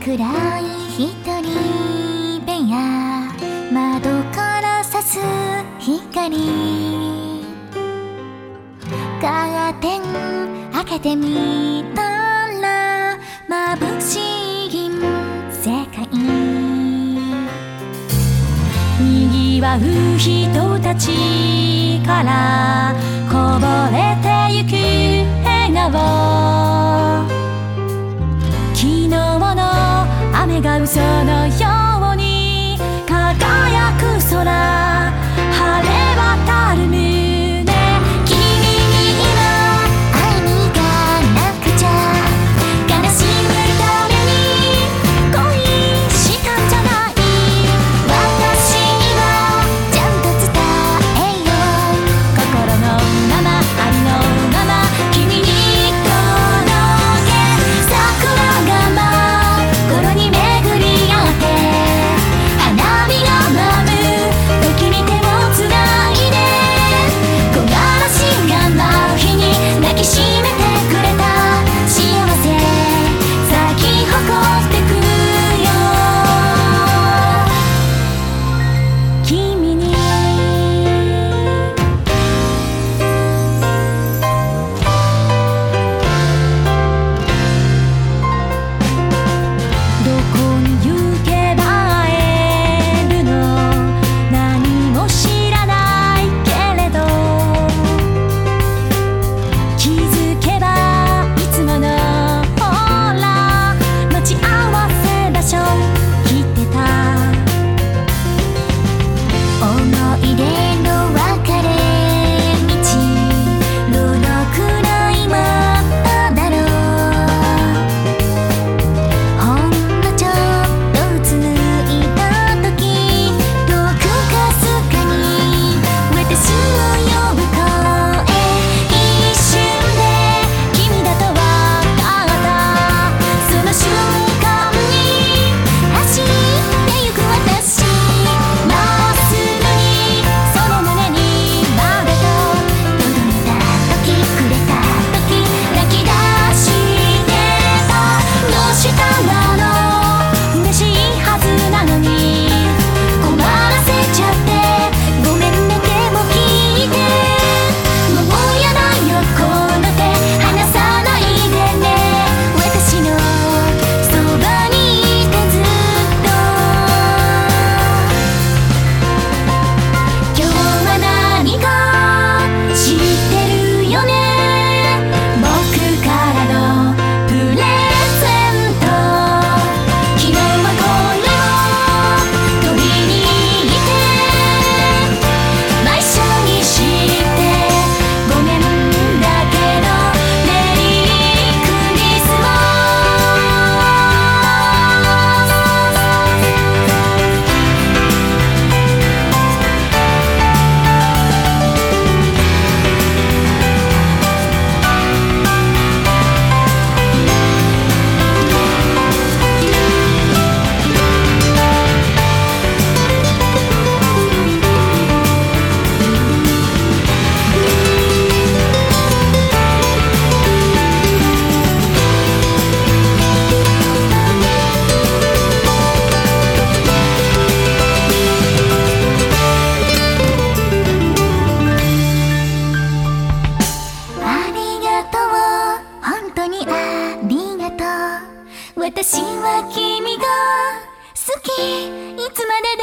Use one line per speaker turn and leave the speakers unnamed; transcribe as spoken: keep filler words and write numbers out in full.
暗い一人部屋、窓から差す光、カーテン開けてみたら眩しい銀世界、賑わう人たちからこぼれてゆく笑顔、昨日の雨が嘘のように輝く空、晴れ渡る胸、君に今会いに行かなくちゃ、悲しむために恋したんじゃない、私にはちゃんと伝えよう、心のままありのまま君に届け、桜が真っ頃に巡り合って花火が舞う時に手をつないで、木枯らしが舞う日に抱きしめてくれた幸せ咲き誇ってくよ、君にどこに行けば会えるの、何も知らないけれど、気づけばいつものほら待ち合わせ場所来てた、思い出の別れ道、どのくらい待っただろう、ほんのちょっとうつむいた時、遠くかすかに私を呼ぶ声、一瞬で君だとわかった、その瞬間に走ってゆく私、まっすぐにその胸にまでと届いた時、くれた時泣き出してた、どうしたんだろう嬉しいはずなのに困らせちゃってごめんね、でも聞いて、もうやだよこの手離さないでね、私のそばにいてずっと、今日は何か知ってるよね、僕からのプレゼント、昨日はこれを取りに行って内緒にしてごめんだけどメリークリスマありがとう、本当にありがとう、私は君が好き、いつまで